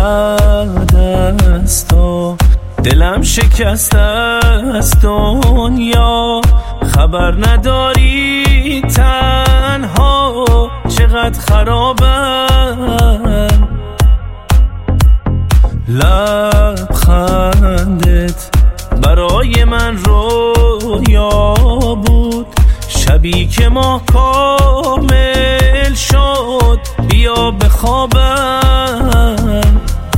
بعد از تو دلم شکسته از دنیا، خبر نداری تنها چقدر خرابم. لبخندت برای من رویا بود، شبی که ماه کامل شد بیا بخوابم.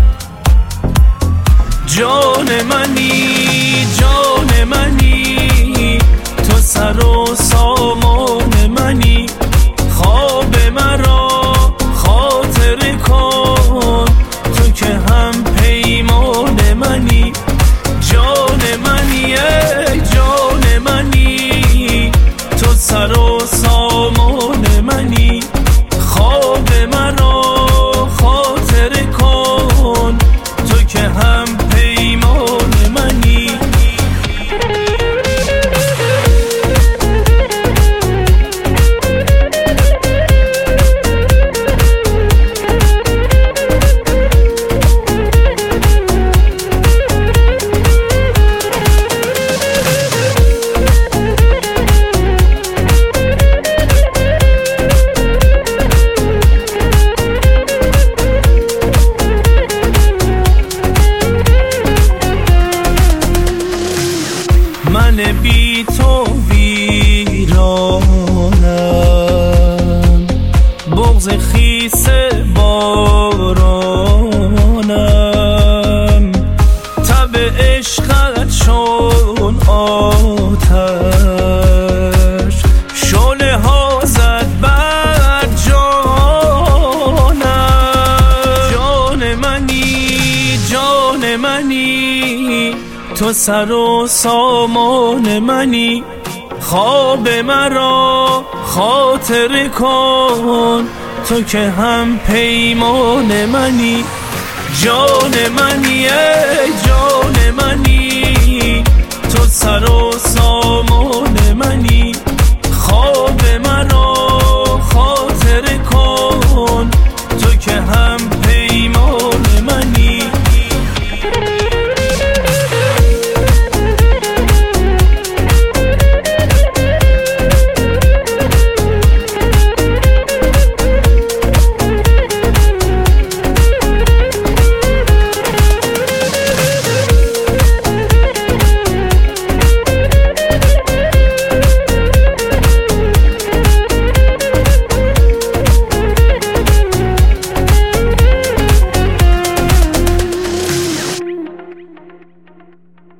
جان منی جان منی تو سر و سامان منی، خواب مرا خاطر کن تو که هم پیمان منی. جان منی ای جان منی تو سر و سامان منی، خواب مرا خاطر کن تو که هم پیمان منی. من بی تو ویرانم، بغض خیس بارانم، تب عشقت چون آتش شعله ها زد بر جانم. جان منی جان منی تو سر و سامان منی، خواب مرا خاطر کن تو که هم پیمان منی. جان منی ای جان منی تو سر و سامان منی، خواب مرا